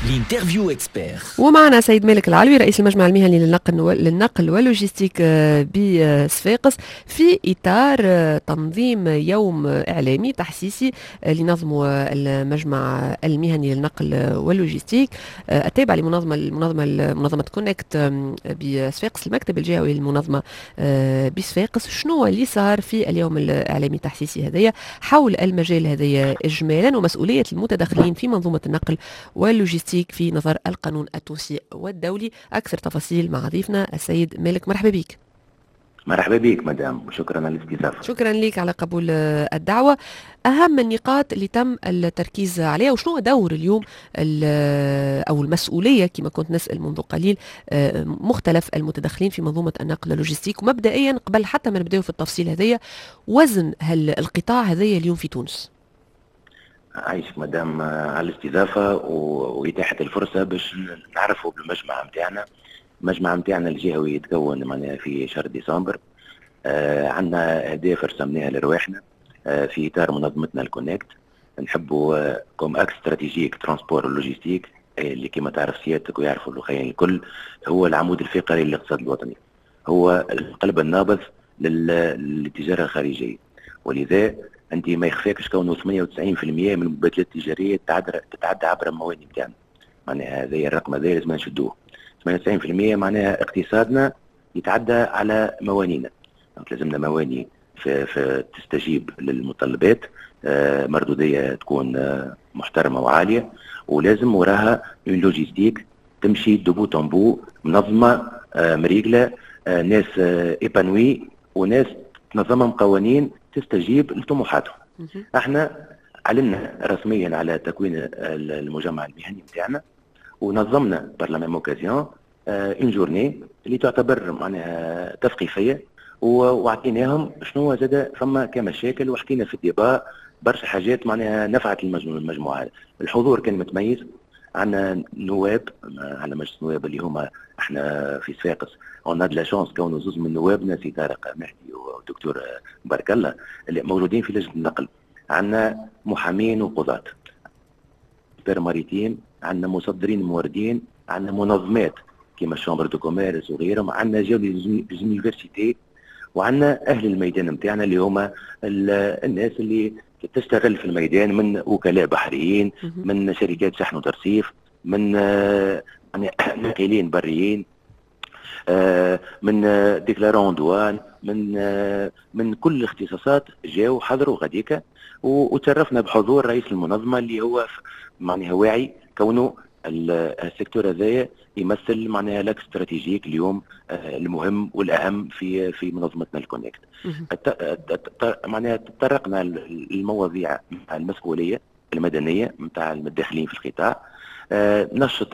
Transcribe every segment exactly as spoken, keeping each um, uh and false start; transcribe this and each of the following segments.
الانترفيو اكسبير. ومعنا سيد مالك العلوي رئيس المجمع المهني للنقل للنقل واللوجستيك بصفاقس في إطار تنظيم يوم إعلامي تحسيسي لنظم المجمع المهني للنقل واللوجستيك التابع لمنظمة المنظمة منظمة كونكت بصفاقس، المكتب الجهوي للمنظمة بصفاقس. شنو اللي صار في اليوم الإعلامي التحسيسي هذايا حول المجال هذايا إجمالا ومسؤولية المتداخلين في منظومة النقل واللوجستيك في نظر القانون التونسي والدولي؟ أكثر تفاصيل مع ضيفنا السيد مالك. مرحبا بك. مرحبا بك مدام، وشكرا على الاستضافة. شكرا لك على قبول الدعوة. أهم النقاط اللي تم التركيز عليها وشنو دور اليوم أو المسؤولية كما كنت نسأل منذ قليل مختلف المتدخلين في منظومة النقل اللوجستيك، ومبدئيا قبل حتى ما نبدأ في التفصيل هذيا وزن هل القطاع هذايا اليوم في تونس؟ عايشك مدام على الاستضافة وإتاحة الفرصة باش نعرفوا بالمجمع متاعنا. المجمع متاعنا الجهوي يتكون معناها في شهر ديسمبر. آه عندنا أهداف رسمناها لرواحنا آه في إطار منظمتنا الكونكت. نحبوا آه كوم أكس استراتيجيك ترانسبور ولوجيستيك اللي كما تعرف سيادتك ويعرفوا الأخوين الكل هو العمود الفقري للاقتصاد الوطني، هو القلب النابض للتجارة الخارجية، ولذا انت ما يخفاكش كونه ثمانية وتسعين بالمئة من المبادلات التجاريه تتعدى تتعدى عبر الموانئ نتاعنا. معناها هذا الرقم هذا لازم نشدوه. ثمانية وتسعين بالمئة معناها اقتصادنا يتعدى على موانينا. لازمنا موانئ في, في تستجيب للمتطلبات، آه مردوديه تكون آه محترمه وعاليه، ولازم وراها لوجيستيك تمشي دو بو بو منظمه آه مريقله، آه ناس آه ايبانوي وناس تنظمهم قوانين تستجيب لطموحاتهم. احنا علمنا رسميا على تكوين المجمع المهني نتاعنا، ونظمنا برلمان اوكازيون اون جورني اللي تعتبر معناها تثقيفيه، وعطيناهم شنو زاد فما كمشاكل، وحكينا في الديبا برشا حاجات معناها نفعت المجموعه. الحضور كان متميز، عندنا نواب على مجلس النواب اللي هما احنا في صفاقس اون لا شانس كونوا زوز من نوابنا سي طارق مهدي والدكتور بارك الله اللي موجودين في لجنه النقل. عندنا محامين وقضاة بير ماريتيم، عندنا مصدرين موردين، عندنا منظمات كيما الشامبر دو كوميرس وغيرهم، عندنا جاو ليزونيفرسيتي، وعندنا اهل الميدان نتاعنا اللي هما الناس اللي تشتغل في الميدان، من وكلاء بحريين، من شركات شحن وترصيف، من يعني ناقلين بريين، من ديكلارون دوان، من من كل الاختصاصات جاوا حضروا غاديكا، وتشرفنا بحضور رئيس المنظمه اللي هو معناها واعي كونه السيكتور هذايا يمثل معناها لاك استراتيجيك اليوم المهم والاهم في في منظمتنا الكونكت. معناها تطرقنا للمواضيع المسؤوليه المدنيه نتاع المتداخلين في القطاع. آه نشط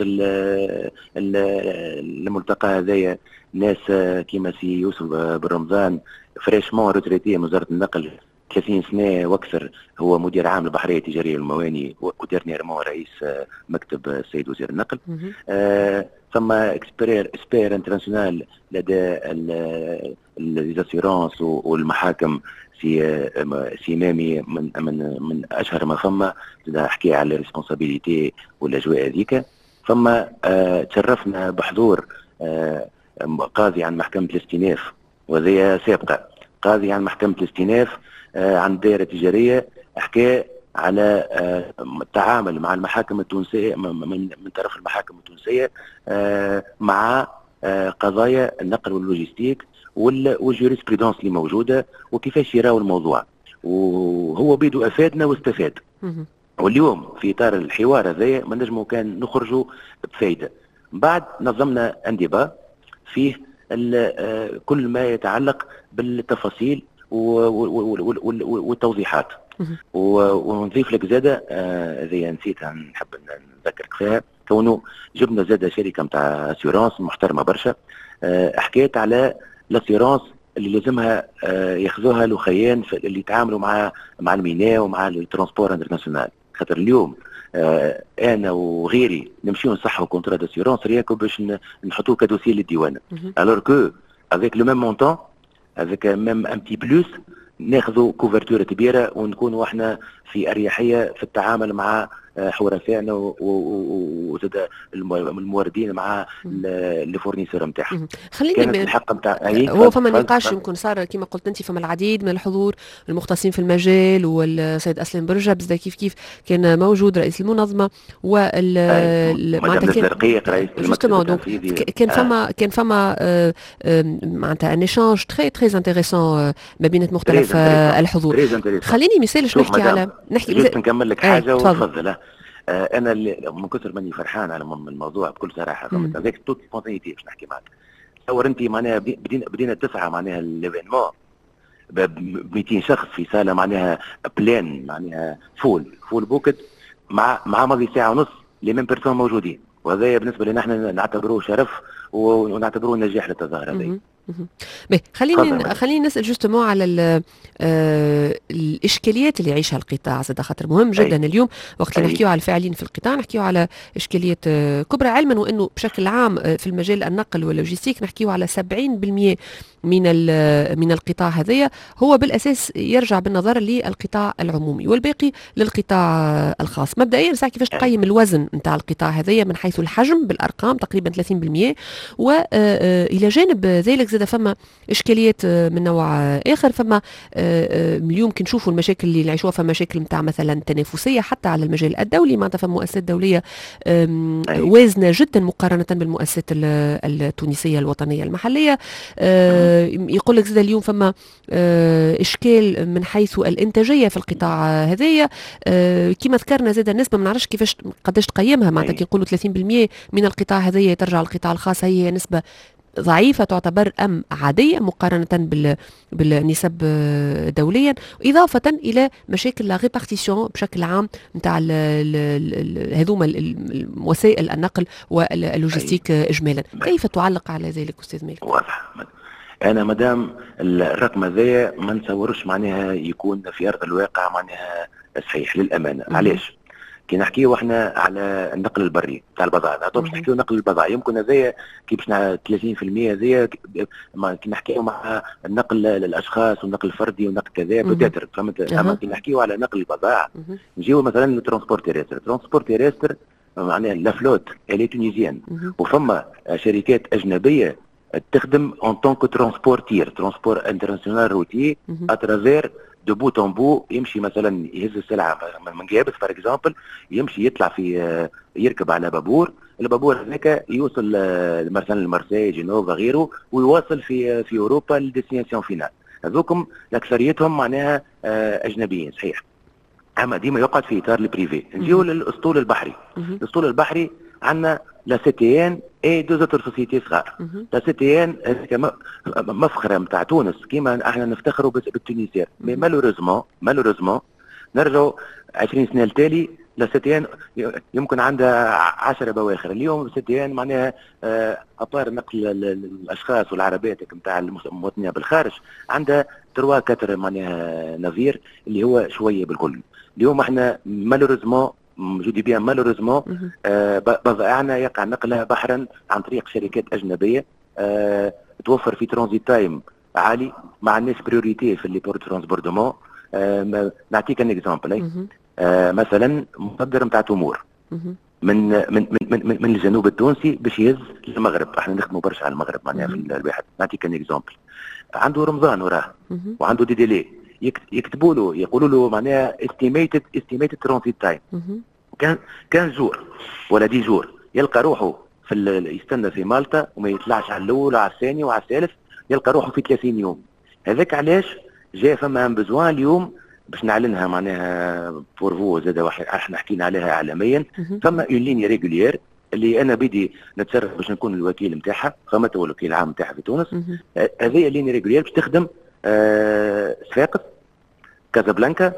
الملتقى هذايا ناس كيما سي يوسف بن رمضان فريشمون روتريتي من وزاره النقل ثلاثين سنه واكثر، هو مدير عام البحريه التجاريه والمواني، وديرنييرمون رئيس مكتب السيد وزير النقل. آه ثم اكسبير اسبير انترناسيونال لدى ليزاسيورونس والمحاكم سي سي مامي من من من اشهر ما ثم حكي على الريسبونسابيلتي والاجواء هذيك. ثم آه تشرفنا بحضور آه قاضي عن محكمه الاستئناف، وهذه سابقه قاضي عن محكمه الاستئناف آه عن دائره تجاريه، حكى على آه التعامل مع المحاكم التونسيه من, من طرف المحاكم التونسيه آه مع آه قضايا النقل واللوجستيك والجوريسبرودونس اللي موجوده وكيفاش يراو الموضوع، وهو بيدو افادنا واستفاد. واليوم في اطار الحوار هذايا ما نجموا كان نخرجوا بفائده. بعد نظمنا انديبا فيه كل ما يتعلق بالتفاصيل والتوضيحات، ونضيف لك زاده هذه نسيتها نحب نذكرك فيها، كونه جبنا زاده شركه نتاع اسيورونس محترمه برشا، حكيت على الاسيورونس اللي لازمها ياخذوها الاخوان اللي يتعاملوا مع مع الميناء ومع الترونسبور انترناسيونال. خاطر اليوم آه انا وغيري نمشيو نصحوا كونترا داسيورونس رياكو باش نحطوه كدوسي للديوانه، الوغ كو افيك لو ميم مونطون افيك ميم ان بتي بلوس ناخذوا كوفرتور كبيره ونكونوا احنا في اريحيه في التعامل مع حرفائنا وزاد الموردين مع لي فورنيسور نتاعهم. خليني كانت الحق نتاع هو فما نقاش يمكن صار كما قلت انت، فما العديد من الحضور المختصين في المجال، والسيد اسلم برجب زاد كيف كيف كان موجود رئيس المنظمه، وال معناتها الزرقيق رئيس المكتب التنفيذي. كان فما كان فما معناتها ان ايشانج تري تري انتريسون ما بين مختلف الحضور. خليني مثال نحكي على نحكي جست نكمل لك حاجه وتفضل. آه انا اللي من كثر ماني فرحان على الموضوع بكل صراحه، فهمت هذاك توت سبونتينيتي باش نحكي معك. تصور انت معناها بدينا بدينا تسعه معناها ليفينمون ب مئتين شخص في صاله معناها بلان معناها فول فول بوكت، مع مع ماضي ساعه ونص لي ميم بيرسون موجودين، وهذا بالنسبه لنا احنا نعتبروه شرف ونعتبروه نجاح للتظاهره هذه. خليني خليني نسال جوستومون على آه الاشكاليات اللي يعيشها القطاع، زاد خاطر مهم جدا أي. اليوم وقت اللي نحكيو على الفاعلين في القطاع نحكيو على اشكاليات آه كبرى، علما وانه بشكل عام آه في المجال النقل واللوجستيك نحكيو على سبعين بالمئة من من القطاع هذايا هو بالاساس يرجع بالنظر للقطاع العمومي، والباقي للقطاع آه الخاص. مبدئيا ساعه كيفاش تقيم الوزن نتاع القطاع هذايا من حيث الحجم بالارقام تقريبا ثلاثين بالمئة، والى جانب ذلك زاد فما اشكاليات من نوع اخر. فما اليوم كي نشوفوا المشاكل اللي نعيشوها، فما مشاكل نتاع مثلا تنافسيه حتى على المجال الدولي، معناتها فما مؤسسات دوليه وازنه جدا مقارنه بالمؤسسات التونسيه الوطنيه المحليه. يقول لك زاد اليوم فما اشكال من حيث الانتاجيه في القطاع هذايا، كما ذكرنا زاد النسبه ما نعرفش كيفاش قداش تقيمها، معناتها كي نقولوا ثلاثين بالمئة من القطاع هذايا ترجع للقطاع الخاص، هي نسبه ضعيفة تعتبر أم عادية مقارنة بال... بالنسب دوليا، إضافة إلى مشاكل لا ريبارتيسيون بشكل عام نتاع هذوما وسائل النقل واللوجستيك إجمالا. كيف تعلق على ذلك أستاذ مالك؟ واضح. أنا مدام الرقم هذا ما نتصورش معناها يكون في أرض الواقع معناها صحيح للأمانة. علاش؟ كي نحكيو احنا على النقل البري تاع البضائع، باش نحكيو نقل البضائع يمكن هذايا كي باش ثلاثين بالمئة هذايا كي نحكيو مع النقل الاشخاص والنقل الفردي ونقل كذا بتاتر فهمت. اما كي نحكيو على نقل البضائع نجيو مثلا للترونسبور تيريستر. الترونسبور تيريستر معناها لا فلوت الي تونيزيان، وفما شركات اجنبيه تخدم اون طونك ترونسبورتير ترونسبور انترناسيونال روتي اترافير دو بوت ان بو، يمشي مثلا يهز السلعه من جابس فار اكزامبل، يمشي يطلع في يركب على بابور، البابور هذاك يوصل مثلا لمارسيل جنوفا غيره، ويواصل في في اوروبا للديستيناسيون فينال. هذوكم اكثريتهم معناها اجنبيين صحيح، اما ديما يقعد في اطار البريفي. نجيو للاسطول البحري. الاسطول البحري عندنا لا سي تي ان اي دو زوتر سوسيتي صغار. لا سي تي ان مفخره نتاع تونس كيما احنا نفتخروا بالتونسيين، مي مالوريزمون مالوريزمون نرجعوا عشرين سنه لتالي لا سي تي ان يمكن عندها عشرة بواخر. اليوم سي تي ان معناها ابار نقل الاشخاص والعربات نتاع المواطنين بالخارج عندها تروا كتر معناها نافير اللي هو شويه بالكل. اليوم احنا مالوريزمون جودي بيان مالوريزمون بضائعنا يقع نقلها بحرا عن طريق شركات اجنبيه أه توفر في ترانزيت تايم عالي، مع الناس بريوريتي في اللي بور ترانسبوردمون. أه نعطيك ان اكزامبل. أه مثلا مصدر نتاع تمور من من من من, من الجنوب التونسي باش يهز للمغرب، احنا نخدموا برشا على المغرب معناها في الواحد. نعطيك ان اكزامبل، عنده رمضان وراه وعنده دي ديلي، يكتبوا له يقولوا له معناها استيميتد استيميتد ترانزيت تايم كان كان جور ولا دي جور، يلقى روحه في يستنى في مالطا وما يطلعش على الاول وعلى الثاني وعلى الثالث، يلقى روحه في ثلاثين يوم. هذاك علاش جاء فما بزوان اليوم باش نعلنها معناها بور فو زاد احنا حكينا عليها اعلاميا. فما اون ليني ريغولير اللي انا بدي نتصرف باش نكون الوكيل نتاعها، فما تو الوكيل العام نتاعها في تونس. هذه ليني ريغولير باش تخدم آه صفاقس كازابلانكا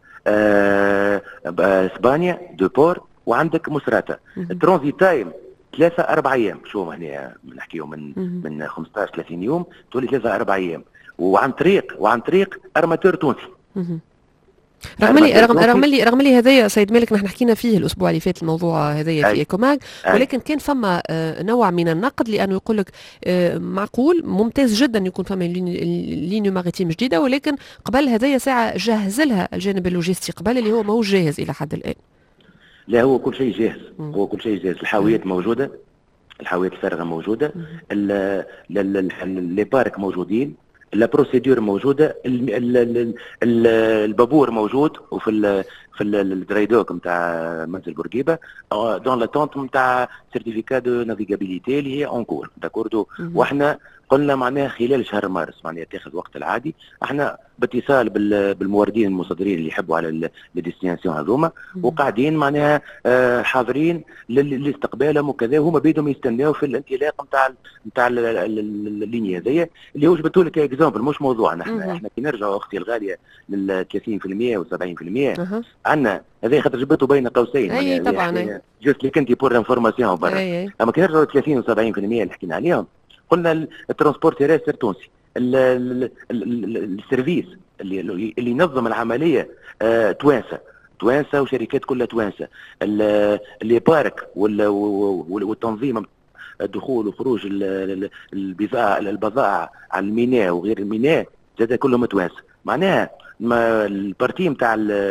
آه اسبانيا دو بور، وعندك مصراته. الترانزيت تايم ثلاثة أربع أيام. شو هنا نحكيو من من خمسطاش ثلاثين يوم تولي ثلاثة أربع أيام، وعن طريق وعن طريق أرماتور تونسي. رغم لي رغم رغم لي رغم لي هذايا سيد مالك نحن حكينا فيه الاسبوع اللي فات الموضوع هذايا في ايكوماج، ولكن كان فما نوع من النقد لانه يقول لك معقول ممتاز جدا يكون فما لينيو ماريتيم جديده، ولكن قبل هذايا ساعه جهز لها الجانب اللوجستي قبل اللي هو ماهوش جاهز الى حد الان. لا هو كل شيء جاهز، هو كل شيء جاهز، الحاويات موجوده، الحاويات الفارغه موجوده، لي بارك موجودين، لا بروسيدور موجوده، البابور موجود، وفي ال في الدريدوك نتاع منزل بورقيبه دون لاتونت نتاع سيرتيفيكا دو نافيغابيليتي اللي هي اونكور داكوردو. واحنا قلنا معناها خلال شهر مارس معناها تاخذ وقت العادي، احنا باتصال بالموردين المصدرين اللي يحبوا على الديستيناسيون هذوما، وقاعدين معناها حاضرين لاستقبالهم وكذا، هما بيدهم يستناو في الانطلاق نتاع نتاع اللينيا هذيا اللي هو جبت لك اكزامبل مش موضوعنا. احنا احنا كي نرجعوا اختي الغاليه لل ثلاثين بالمئة و70 بالمئة عندنا هذا خاطر جبته بين قوسين. اي طبعا جوست لك انت بور انفورماسيون برا، اما كي نرجعوا ثلاثين و70% اللي حكينا عليهم قلنا الترونسبور تيريستر التونسي، السيرفيس اللي اللي ينظم العمليه آه توانسه توانسه وشركات كلها توانسه، اللي بارك والتنظيم الدخول وخروج البضائع البضائع على الميناء وغير الميناء زاد كلهم توانسه. معناها البارتي نتاع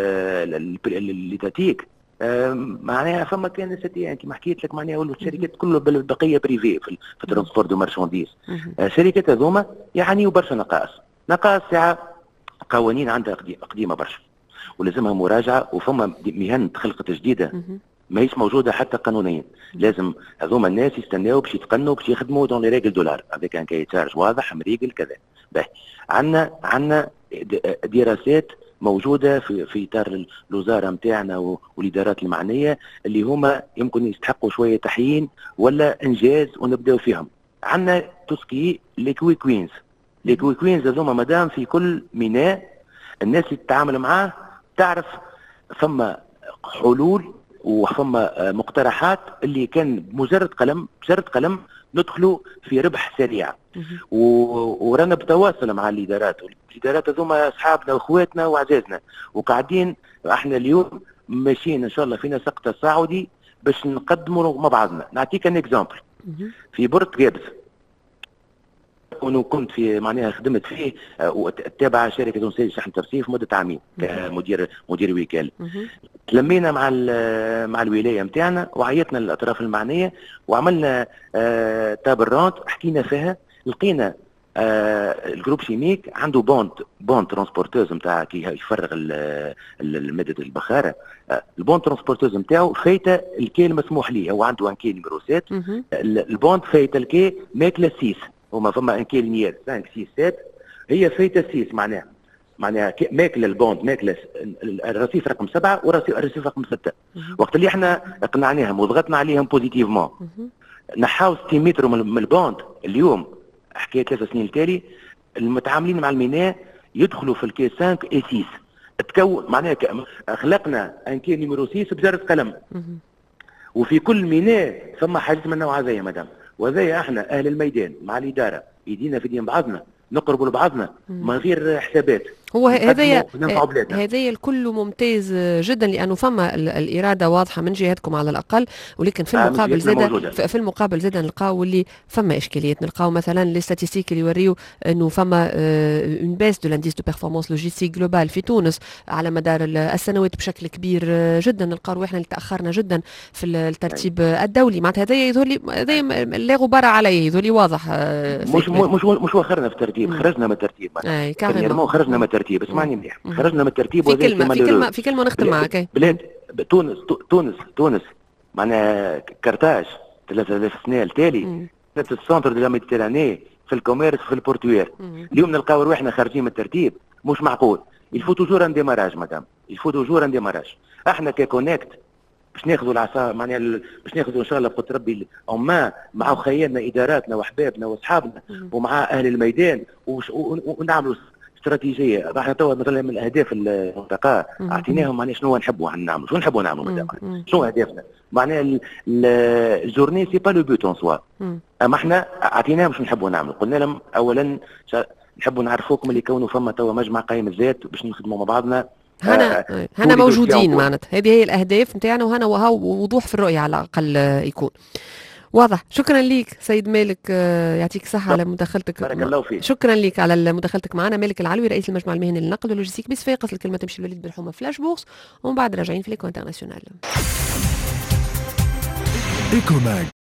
الليتاتيك معناها فما كان ستي كيما حكيت لك معناها ولوا الشركات كله بالبقيه بريفي في الترونسبور دو مارشانديز. الشركات هذوما يعني برشا نقائص، نقائص ساعه قوانين عندها قديمه برشا ولازمها مراجعه، وفما مهن تخلقت جديده ماهيش موجوده حتى قانونيا. لازم هذوما الناس يستناو باش يتقنوا باش يخدموا دون لي ريغل دولار افيك ان كاي تشارج واضح مريقل كذا. باهي عندنا عندنا دراسات موجوده في في اطار الوزاره نتاعنا والادارات المعنيه اللي هما يمكن يستحقوا شويه تحيين ولا انجاز ونبداو فيهم. عندنا توسكي لي كوي كوينز، لي كوي كوينز هذوما مادام في كل ميناء الناس اللي تتعامل معاه تعرف ثم حلول وفما مقترحات اللي كان مجرد قلم مجرد قلم ندخلوا في ربح سريع. ورانا بتواصل مع الادارات، والادارات هذوما اصحابنا واخواتنا وعزازنا، وقاعدين احنا اليوم ماشيين ان شاء الله في نسق تصاعدي باش نقدموا مع بعضنا. نعطيك ان اكزامبل في بورت جابس كنت في معناها خدمت فيه وتابع شركه تونسيه شحن ترصيف مده عامين كمدير مدير وكاله. تلمينا مع مع الولايه نتاعنا وعيطنا للاطراف المعنيه وعملنا آه تابل راوند حكينا فيها. لقينا آه الجروب شيميك عنده بوند بوند ترانسبورتوز نتاع كي يفرغ الماده البخاره. آه البوند ترانسبورتوز نتاعو فايته الكي المسموح ليه، هو عنده ان كي نيميرو سبعة، البوند فايته الكي ماكله ستة، هما فما ان كي لينيير خمسة ستة سبعة هي فايته ستة معناها معناها ماكله البوند ماكله الرصيف رقم سبعه والرصيف رقم سته. وقت اللي احنا اقنعناهم وضغطنا عليهم بوزيتيفمون نحاو ستين متر من البوند، اليوم حكايه ثلاث سنين التالي المتعاملين مع الميناء يدخلوا في الكي خمسة اي ستة تكون معناها خلقنا ان كي نيميرو ستة بجرة قلم. وفي كل ميناء ثم حاجه من النوع هذايا مدام، وهذايا احنا اهل الميدان مع الاداره يدينا في دين بعضنا نقربوا لبعضنا من غير حسابات. هو هذايا هذايا الكل ممتاز جدا لانه فما الاراده واضحه من جهتكم على الاقل، ولكن في المقابل زاد في المقابل زاد نلقاو اللي فما اشكاليات. نلقاو مثلا لي ستاتيستيك اللي يوريو انه فما اون بيس دو لانديس دو بيرفورمانس لوجيستيك جلوبال في تونس على مدار السنوات بشكل كبير جدا. نلقاو احنا اللي تاخرنا جدا في الترتيب الدولي. معناتها هذايا يظهر لي هذايا لا غبار عليه، يظهر لي واضح. مش مش مش واخرنا في الترتيب، خرجنا من الترتيب اي كاريمون خرجنا من الترتيب. اسمعني مليح، خرجنا من الترتيب في كلمه في كلمه في كلمه نختم معك. بلاد تونس تونس تونس معناها كارتاج ثلاثة آلاف سنه التالي كانت السنتر دو لا ميديتيراني في الكوميرس في البورتوير. اليوم نلقاو روحنا خارجين من الترتيب، مش معقول. الفو توجور ان ديماراج مدام، الفو توجور ان ديماراج. احنا ككونكت باش ناخذوا العصا معناها باش ناخذوا ان شاء الله بقدر ربي اما مع خيالنا اداراتنا واحبابنا واصحابنا ومع اهل الميدان ونعملوا استراتيجيه. احنا توا مثلا من الاهداف المنطقه اعطيناهم معناها شنو نحبوا نعملوا، شنو نحبوا نعملوا مدام، شنو اهدافنا. معناها الجورني سي با لو بوت اون سوا، اما احنا اعطيناهم شنو نحبوا نعملوا. قلنا لهم اولا نحبوا نعرفوكم اللي كونوا فما توا مجمع قايم الذات باش نخدموا مع بعضنا هنا هنا موجودين معناتها، هذه هي الاهداف نتاعنا، وهنا وهو وضوح في الرؤيه على الاقل يكون واضح. شكرا لك سيد مالك، يعطيك الصحة على مداخلتك. بارك الله فيك. شكرا لك على مداخلتك معنا. مالك العلوي رئيس المجمع المهني للنقل واللوجستيك بصفاقس. الكلمة تمشي لوليد بالحومة فلاش بوكس، ومن بعد راجعين في ليكو انترناسيونال.